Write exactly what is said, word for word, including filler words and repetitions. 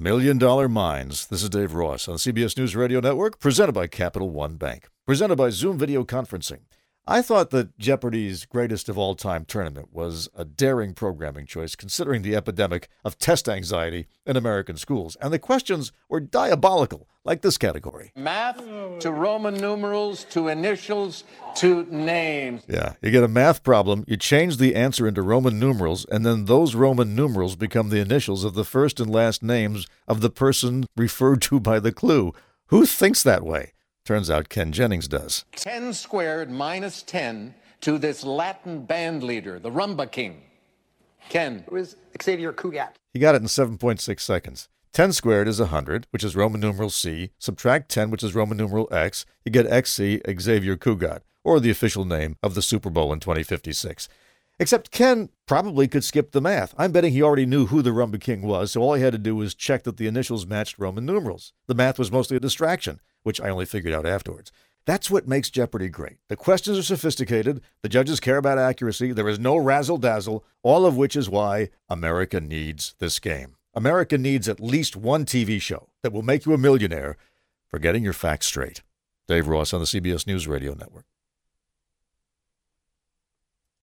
Million Dollar Minds. This is Dave Ross on C B S News Radio Network, presented by Capital One Bank, presented by Zoom Video Conferencing. I thought that Jeopardy's greatest of all time tournament was a daring programming choice considering the epidemic of test anxiety in American schools. And the questions were diabolical, like this category. Math to Roman numerals to initials to names. Yeah, you get a math problem, you change the answer into Roman numerals, and then those Roman numerals become the initials of the first and last names of the person referred to by the clue. Who thinks that way? Turns out Ken Jennings does. ten squared minus ten to this Latin band leader, the Rumba King. Ken. It was Xavier Cugat. He got it in seven point six seconds. ten squared is one hundred, which is Roman numeral C. Subtract ten, which is Roman numeral X. You get X C, Xavier Cugat, or the official name of the Super Bowl in twenty fifty-six. Except Ken probably could skip the math. I'm betting he already knew who the Rumba King was, so all he had to do was check that the initials matched Roman numerals. The math was mostly a distraction, which I only figured out afterwards. That's what makes Jeopardy great. The questions are sophisticated, the judges care about accuracy, there is no razzle-dazzle, all of which is why America needs this game. America needs at least one T V show that will make you a millionaire for getting your facts straight. Dave Ross on the C B S News Radio Network.